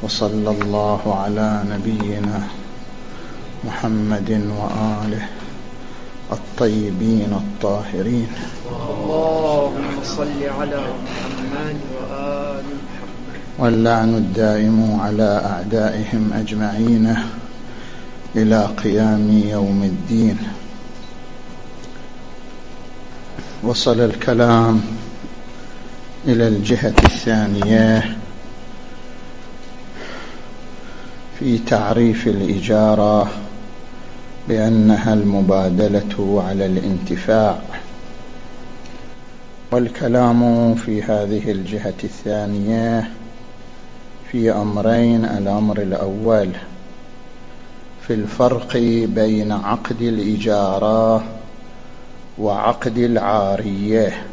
وصلى الله على نبينا محمد وآله الطيبين الطاهرين. اللهم صل على محمد وآل محمد. واللعن الدائم على أعدائهم أجمعين إلى قيام يوم الدين. وصل الكلام إلى الجهة الثانية في تعريف الإجارة بأنها المبادلة على الانتفاع، والكلام في هذه الجهة الثانية في أمرين. الأمر الأول في الفرق بين عقد الإجارة وعقد العارية،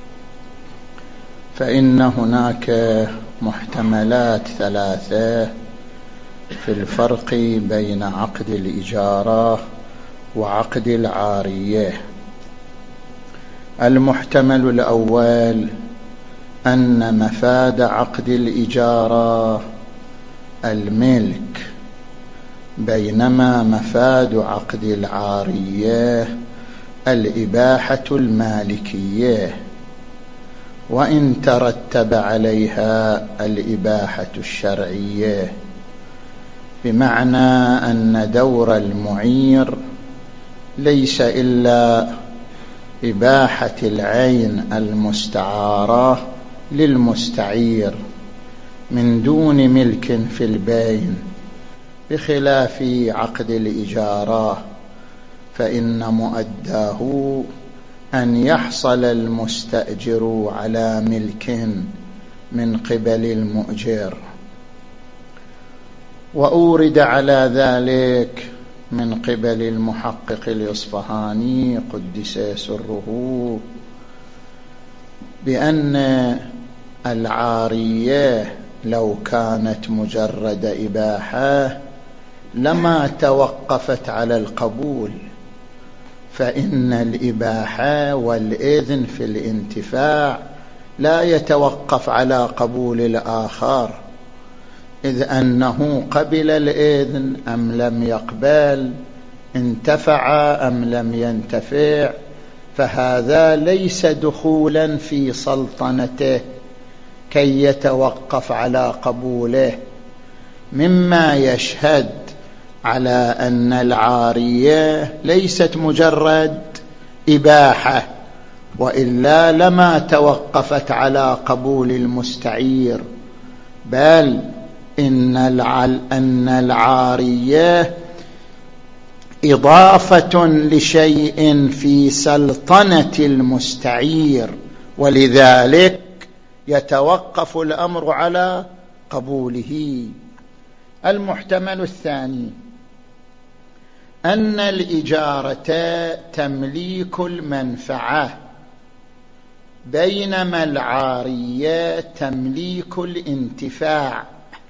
فإن هناك محتملات ثلاثة في الفرق بين عقد الإجارة وعقد العارية. المحتمل الأول أن مفاد عقد الإجارة الملك، بينما مفاد عقد العارية الإباحة المالكية، وإن ترتب عليها الإباحة الشرعية، بمعنى أن دور المعير ليس إلا إباحة العين المستعارة للمستعير من دون ملك في البين، بخلاف عقد الإجارة فإن مؤداه أن يحصل المستأجر على ملك من قبل المؤجر. وأورد على ذلك من قبل المحقق الإصفهاني قدس سره بأن العارية لو كانت مجرد إباحة لما توقفت على القبول، فإن الإباحة والإذن في الانتفاع لا يتوقف على قبول الآخر، إذ أنه قبل الإذن أم لم يقبل، انتفع أم لم ينتفع، فهذا ليس دخولا في سلطنته كي يتوقف على قبوله، مما يشهد على أن العارية ليست مجرد إباحة، وإلا لما توقفت على قبول المستعير، بل إن العارية إضافة لشيء في سلطنة المستعير، ولذلك يتوقف الأمر على قبوله. المحتمل الثاني أن الإجارة تمليك المنفعة، بينما العارية تمليك الانتفاع،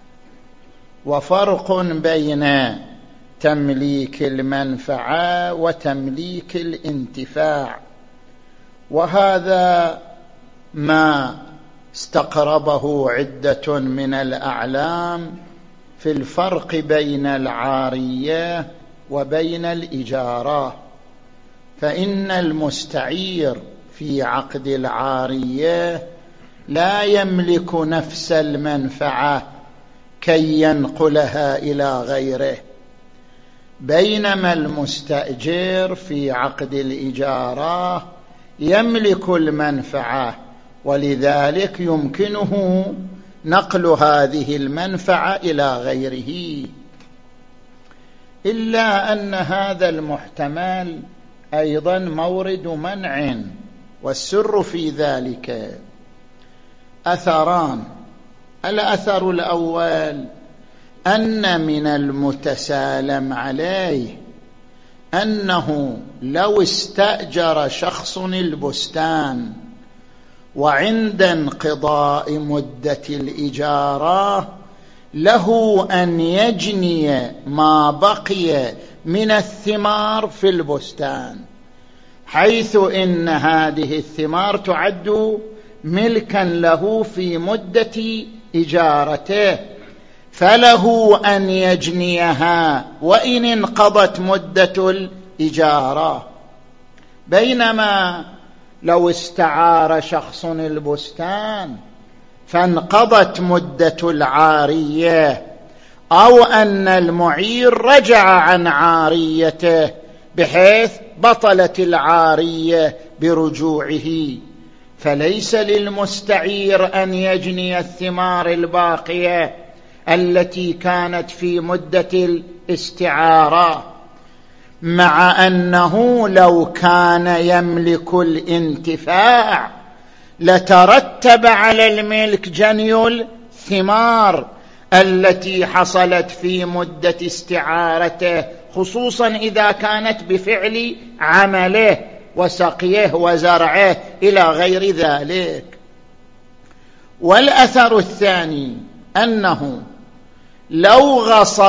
وفرق بين تمليك المنفعة وتمليك الانتفاع، وهذا ما استقربه عدة من الأعلام في الفرق بين العارية وبين الإجارة. فإن المستعير في عقد العارية لا يملك نفس المنفعة كي ينقلها إلى غيره، بينما المستأجر في عقد الإجارة يملك المنفعة، ولذلك يمكنه نقل هذه المنفعة إلى غيره. إلا أن هذا المحتمل أيضا مورد منع، والسر في ذلك أثران. الأثر الأول أن من المتسالم عليه أنه لو استأجر شخص البستان وعند انقضاء مدة الإجارة له أن يجني ما بقي من الثمار في البستان، حيث إن هذه الثمار تعد ملكا له في مدة إجارته، فله أن يجنيها وإن انقضت مدة الإجارة. بينما لو استعار شخص البستان فانقضت مدة العارية، أو أن المعير رجع عن عاريته بحيث بطلت العارية برجوعه، فليس للمستعير أن يجني الثمار الباقية التي كانت في مدة الاستعارة، مع أنه لو كان يملك الانتفاع لترتب على الملك جني الثمار التي حصلت في مدة استعارته، خصوصا إذا كانت بفعل عمله وسقيه وزرعه إلى غير ذلك. والأثر الثاني أنه لو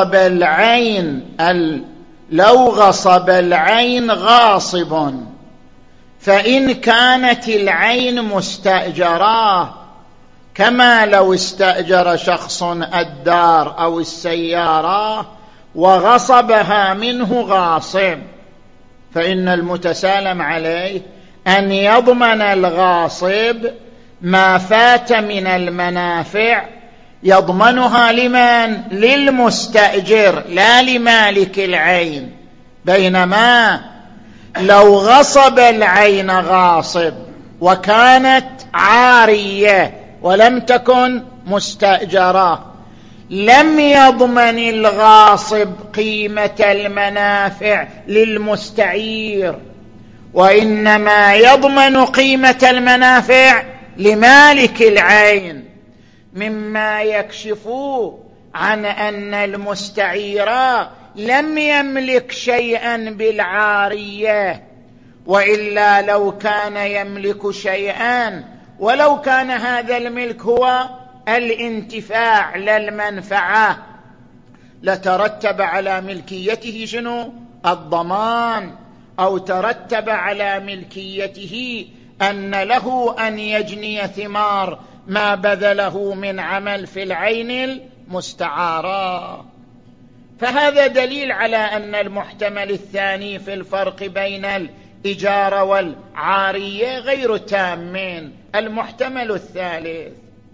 غصب العين غاصب، فإن كانت العين مستأجرة كما لو استأجر شخص الدار أو السيارة وغصبها منه غاصب، فإن المتسالم عليه أن يضمن الغاصب ما فات من المنافع، يضمنها لمن؟ للمستأجر لا لمالك العين. بينما لو غصب العين غاصب وكانت عارية ولم تكن مستأجرة لم يضمن الغاصب قيمة المنافع للمستعير، وإنما يضمن قيمة المنافع لمالك العين، مما يكشف عن أن المستعير لم يملك شيئا بالعارية، وإلا لو كان يملك شيئا ولو كان هذا الملك هو الانتفاع لا المنفعة لترتب على ملكيته شنو؟ الضمان، أو ترتب على ملكيته أن له أن يجني ثمار ما بذله من عمل في العين المستعارة. فهذا دليل على أن المحتمل الثاني في الفرق بين الإجارة والعارية غير تامين. المحتمل الثالث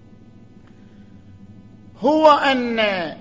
هو أن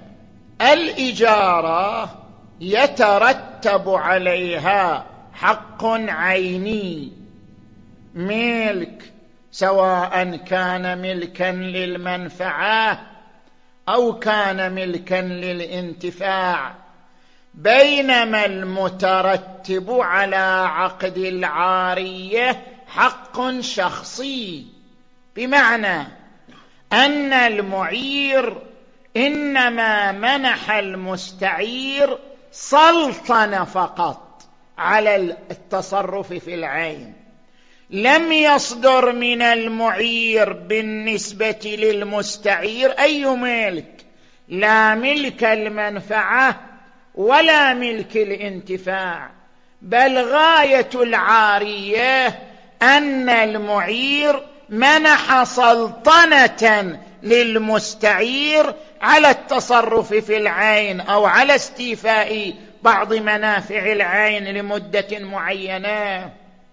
الإجارة يترتب عليها حق عيني ملك، سواء كان ملكا للمنفعة أو كان ملكا للانتفاع، بينما المترتب على عقد العارية حق شخصي، بمعنى أن المعير إنما منح المستعير سلطنة فقط على التصرف في العين، لم يصدر من المعير بالنسبة للمستعير أي ملك، لا ملك المنفعة ولا ملك الانتفاع، بل غاية العارية أن المعير منح سلطنة للمستعير على التصرف في العين أو على استيفاء بعض منافع العين لمدة معينة،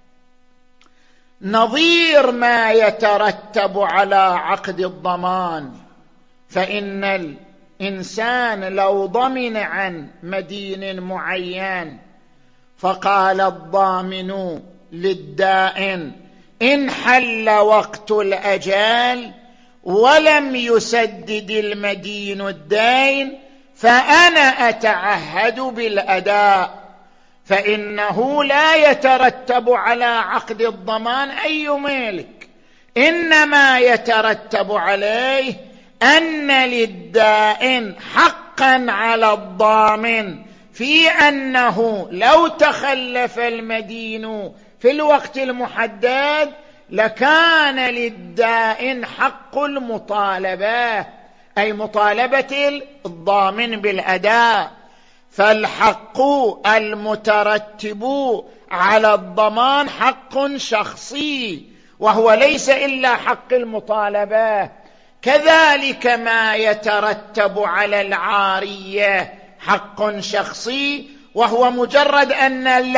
نظير ما يترتب على عقد الضمان. فإن الإنسان لو ضمن عن مدين معين فقال الضامن للدائن إن حل وقت الأجال ولم يسدد المدين الدين فأنا أتعهد بالأداء، فإنه لا يترتب على عقد الضمان أي ملك، إنما يترتب عليه أن للدائن حقا على الضامن في أنه لو تخلف المدين في الوقت المحدد لكان للدائن حق المطالبة، أي مطالبة الضامن بالأداء. فالحق المترتب على الضمان حق شخصي، وهو ليس إلا حق المطالبة، كذلك ما يترتب على العارية حق شخصي، وهو مجرد أن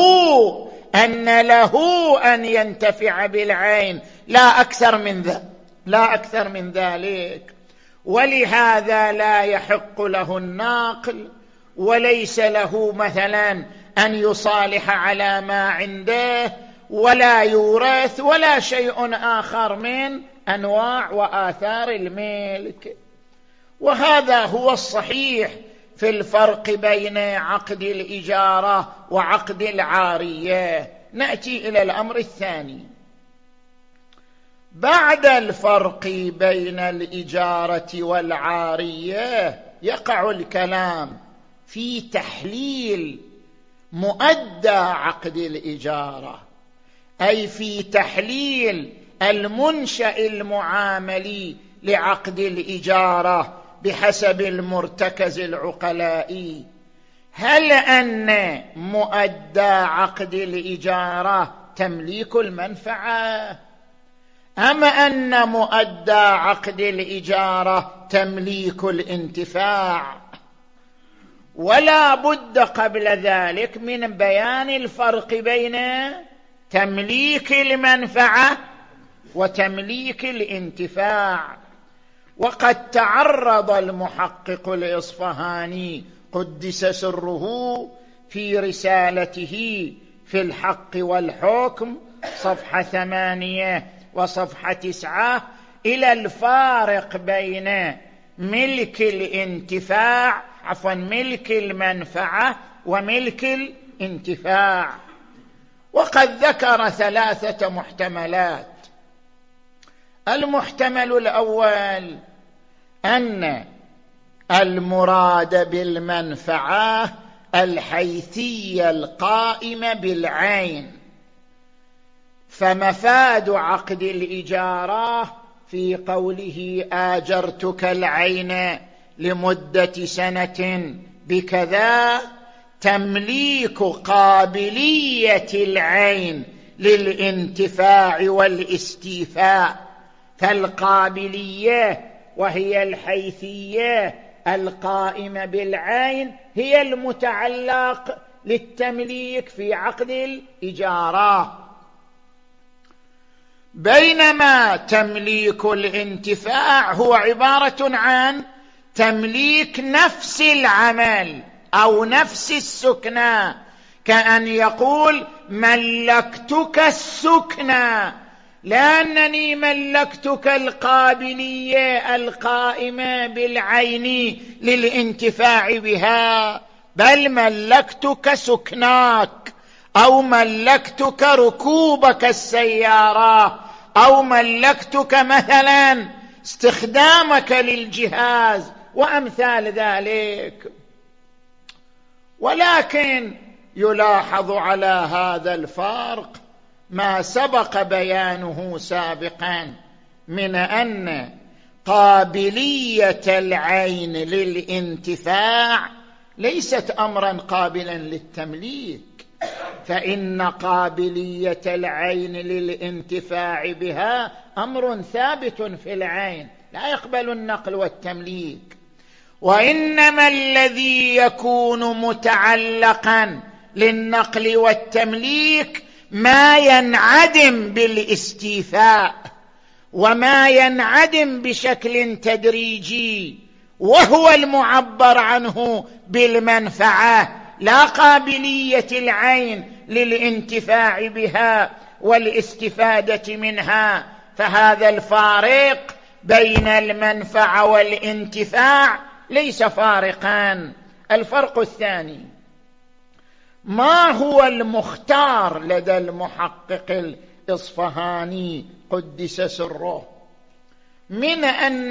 له أن ينتفع بالعين، لا أكثر من ذلك. ولهذا لا يحق له الناقل، وليس له مثلا أن يصالح على ما عنده، ولا يورث، ولا شيء آخر من أنواع وآثار الملك. وهذا هو الصحيح في الفرق بين عقد الإجارة وعقد العارية. نأتي إلى الأمر الثاني. بعد الفرق بين الإجارة والعارية يقع الكلام في تحليل مؤدى عقد الإجارة، أي في تحليل المنشأ المعاملي لعقد الإجارة بحسب المرتكز العقلائي. هل أن مؤدى عقد الإجارة تمليك المنفعة، أم أن مؤدى عقد الإجارة تمليك الانتفاع؟ ولا بد قبل ذلك من بيان الفرق بين تمليك المنفعة وتمليك الانتفاع. وقد تعرض المحقق الإصفهاني قدس سره في رسالته في الحق والحكم صفحة 8 وصفحة 9 إلى الفارق بين ملك المنفعة وملك الانتفاع. وقد ذكر 3 محتملات. المحتمل الأول أن المراد بالمنفعة الحيثية القائمة بالعين، فمفاد عقد الإجارة في قوله آجرتك العين لمدة سنة بكذا تمليك قابلية العين للانتفاع والاستيفاء. فالقابلية وهي الحيثية القائمة بالعين هي المتعلق للتمليك في عقد الإجارة، بينما تمليك الانتفاع هو عبارة عن تمليك نفس العمل أو نفس السكنى، كأن يقول ملكتك السكنى، لأنني ملكتك القابلية القائمة بالعين للانتفاع بها، بل ملكتك سكناك، أو ملكتك ركوبك السيارة، أو ملكتك مثلا استخدامك للجهاز وأمثال ذلك. ولكن يلاحظ على هذا الفرق ما سبق بيانه سابقا من أن قابلية العين للانتفاع ليست أمرا قابلا للتمليك، فإن قابلية العين للانتفاع بها أمر ثابت في العين لا يقبل النقل والتمليك. وإنما الذي يكون متعلقا للنقل والتمليك ما ينعدم بالاستيفاء، وما ينعدم بشكل تدريجي، وهو المعبر عنه بالمنفعة، لا قابلية العين للانتفاع بها والاستفادة منها. فهذا الفارق بين المنفعة والانتفاع ليس فارقان. الفرق الثاني، ما هو المختار لدى المحقق الإصفهاني قدس سره من أن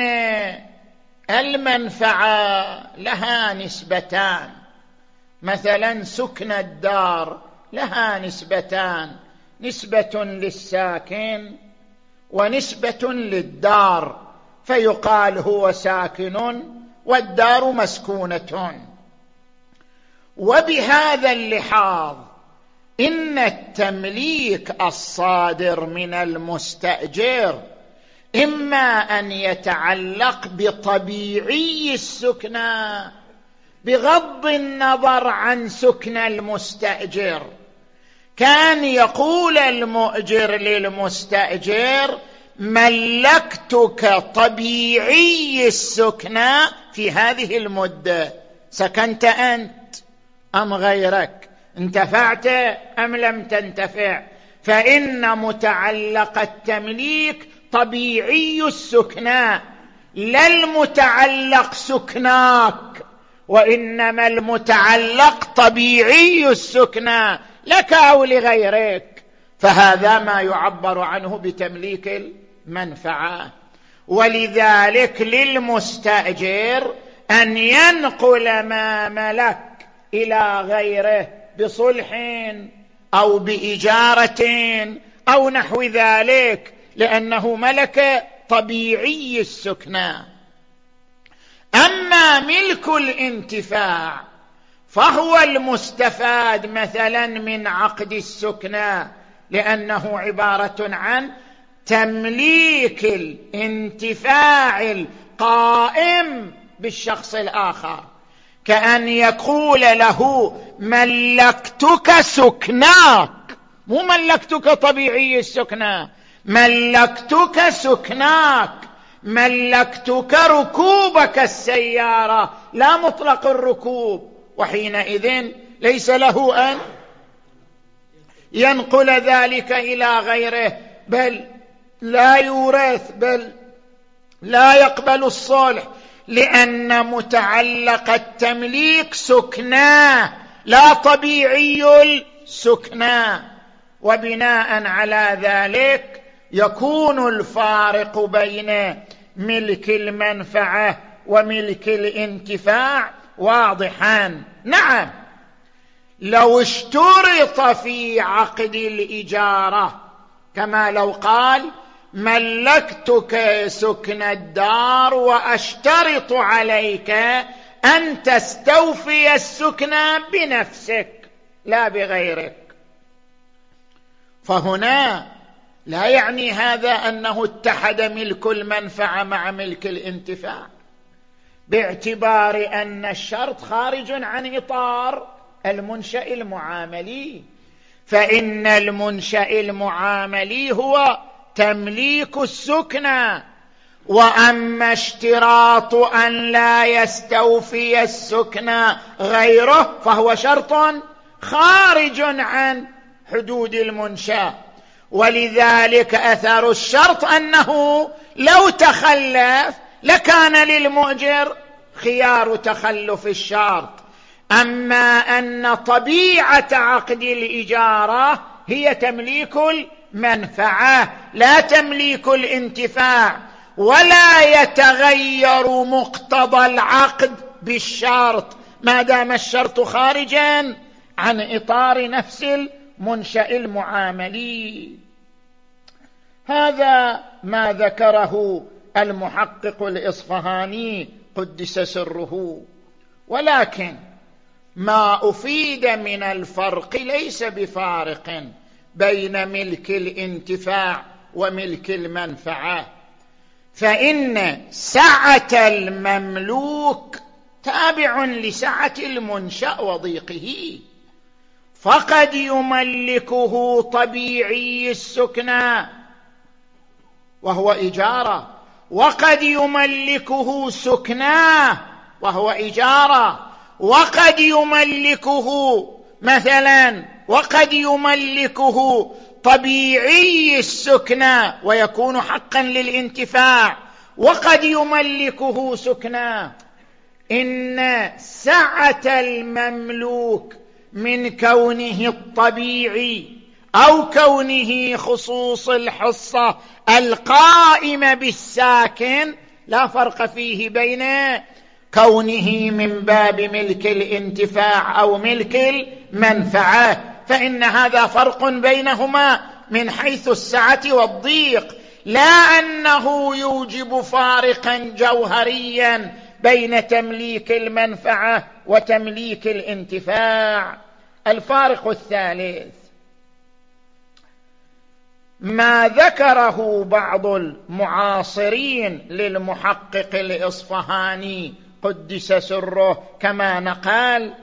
المنفعة لها نسبتان، مثلا سكن الدار لها نسبتان، نسبة للساكن ونسبة للدار، فيقال هو ساكن والدار مسكونة. وبهذا اللحاظ إن التمليك الصادر من المستأجر إما أن يتعلق بطبيعي السكنى بغض النظر عن سكن المستأجر، كان يقول المؤجر للمستأجر: ملكتك طبيعي السكنى في هذه المدة، سكنت أنت أم غيرك، انتفعت أم لم تنتفع، فإن متعلق التمليك طبيعي السكنى لا المتعلق سكناك، وإنما المتعلق طبيعي السكنى لك أو لغيرك، فهذا ما يعبر عنه بتمليك المنفعة. ولذلك للمستأجر أن ينقل ما ملك إلى غيره بصلح أو بإجارة أو نحو ذلك، لأنه ملك طبيعي السكنى. أما ملك الانتفاع فهو المستفاد مثلا من عقد السكنى، لأنه عبارة عن تمليك الانتفاع القائم بالشخص الآخر، كأن يقول له: ملكتك سكناك، مو ملكتك طبيعي السكنى، ملكتك سكناك، ملكتك ركوبك السيارة لا مطلق الركوب، وحينئذ ليس له أن ينقل ذلك إلى غيره، بل لا يورث، بل لا يقبل الصلح، لأن متعلق التمليك سكناه لا طبيعي السكنى. وبناء على ذلك يكون الفارق بين ملك المنفعة وملك الانتفاع واضحا. نعم، لو اشترط في عقد الإجارة، كما لو قال: ملكتك سكن الدار وأشترط عليك أن تستوفي السكنى بنفسك لا بغيرك، فهنا لا يعني هذا أنه اتحد ملك المنفعة مع ملك الانتفاع، باعتبار أن الشرط خارج عن إطار المنشأ المعاملي، فإن المنشأ المعاملي هو تمليك السكنى، وأما اشتراط أن لا يستوفي السكنى غيره فهو شرط خارج عن حدود المنشأ. ولذلك أثر الشرط أنه لو تخلف لكان للمؤجر خيار تخلف الشرط، أما أن طبيعة عقد الإجارة هي تمليك المنفعة لا تمليك الانتفاع، ولا يتغير مقتضى العقد بالشرط ما دام الشرط خارجا عن إطار نفس المنشأ المعاملي. هذا ما ذكره المحقق الإصفهاني قدس سره. ولكن ما أفيد من الفرق ليس بفارق بين ملك الانتفاع وملك المنفعة، فإن سعة المملوك تابع لسعة المنشأ وضيقه، فقد يملكه طبيعي السكنى وهو إجارة، وقد يملكه سكناه وهو إجارة، وقد يملكه مثلا وقد يملكه طبيعي السكنى ويكون حقا للانتفاع، وقد يملكه سكنى. إن سعة المملوك من كونه الطبيعي أو كونه خصوص الحصة القائمة بالساكن لا فرق فيه بين كونه من باب ملك الانتفاع أو ملك المنفعة، فإن هذا فرق بينهما من حيث السعة والضيق، لا أنه يوجب فارقا جوهريا بين تمليك المنفعة وتمليك الانتفاع. الفارق الثالث: ما ذكره بعض المعاصرين للمحقق الإصفهاني قدس سره كما نقال،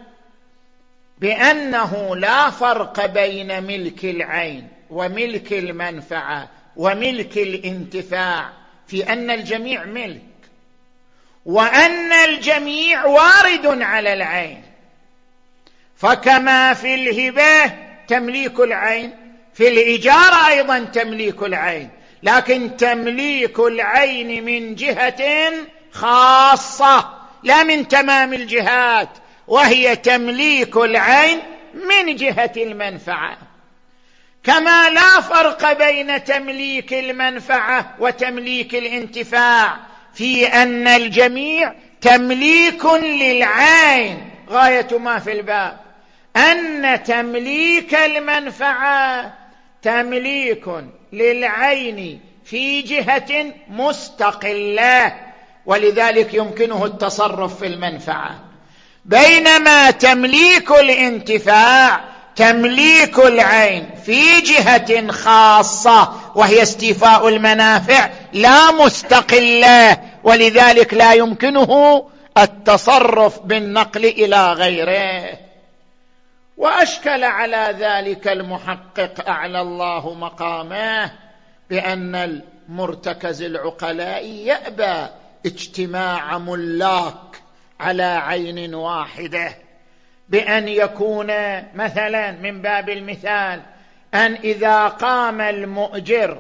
بأنه لا فرق بين ملك العين وملك المنفعة وملك الانتفاع، في أن الجميع ملك، وأن الجميع وارد على العين. فكما في الهبة تمليك العين، في الإجارة أيضا تمليك العين، لكن تمليك العين من جهة خاصة لا من تمام الجهات، وهي تمليك العين من جهة المنفعة. كما لا فرق بين تمليك المنفعة وتمليك الانتفاع، في أن الجميع تمليك للعين. غاية ما في الباب أن تمليك المنفعة تمليك للعين في جهة مستقلة، ولذلك يمكنه التصرف في المنفعة، بينما تمليك الانتفاع تمليك العين في جهة خاصة وهي استيفاء المنافع لا مستقلة، ولذلك لا يمكنه التصرف بالنقل إلى غيره. وأشكل على ذلك المحقق أعلى الله مقامه بأن المرتكز العقلاء يأبى اجتماع ملاك على عين واحدة، بأن يكون مثلا من باب المثال أن إذا قام المؤجر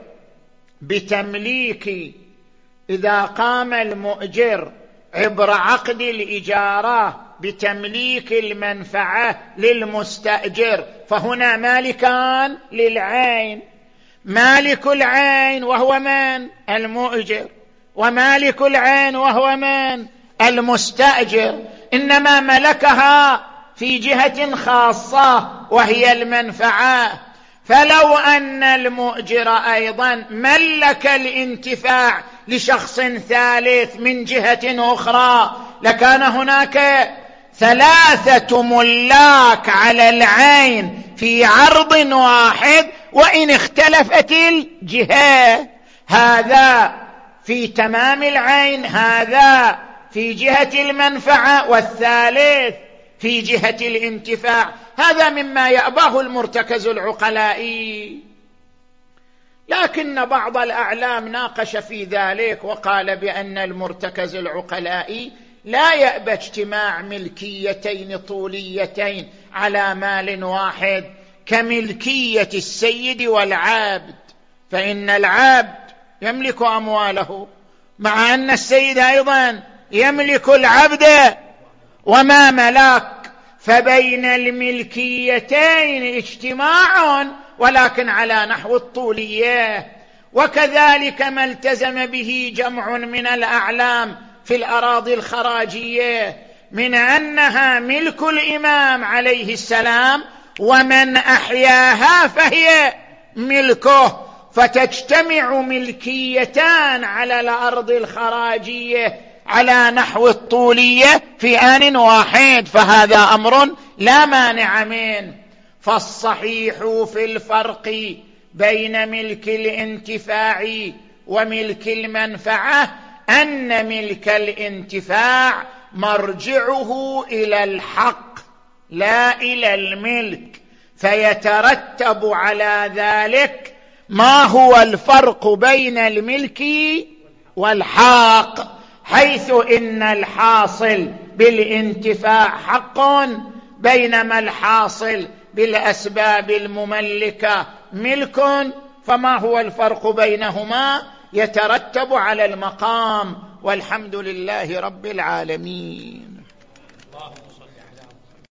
بتمليك، إذا قام المؤجر عبر عقد الإجارة بتمليك المنفعة للمستأجر، فهنا مالكان للعين، مالك العين وهو من؟ المؤجر، ومالك العين وهو من؟ المستأجر، إنما ملكها في جهة خاصة وهي المنفعة. فلو أن المؤجر أيضا ملك الانتفاع لشخص ثالث من جهة أخرى لكان هناك ثلاثة ملاك على العين في عرض واحد وإن اختلفت الجهة، هذا في تمام العين، هذا في جهة المنفعة، والثالث في جهة الانتفاع. هذا مما يأباه المرتكز العقلائي. لكن بعض الأعلام ناقش في ذلك وقال بأن المرتكز العقلائي لا يأبى اجتماع ملكيتين طوليتين على مال واحد كملكية السيد والعبد، فإن العبد يملك أمواله مع أن السيد أيضا يملك العبد وما ملك، فبين الملكيتين اجتماع ولكن على نحو الطولية. وكذلك ما التزم به جمع من الأعلام في الأراضي الخراجية من أنها ملك الإمام عليه السلام، ومن أحياها فهي ملكه، فتجتمع ملكيتان على الأرض الخراجية على نحو الطولية في آن واحد، فهذا أمر لا مانع منه. فالصحيح في الفرق بين ملك الانتفاع وملك المنفعة أن ملك الانتفاع مرجعه إلى الحق لا إلى الملك، فيترتب على ذلك ما هو الفرق بين الملك والحق، حيث إن الحاصل بالانتفاع حق بينما الحاصل بالأسباب المملكة ملك، فما هو الفرق بينهما يترتب على المقام. والحمد لله رب العالمين.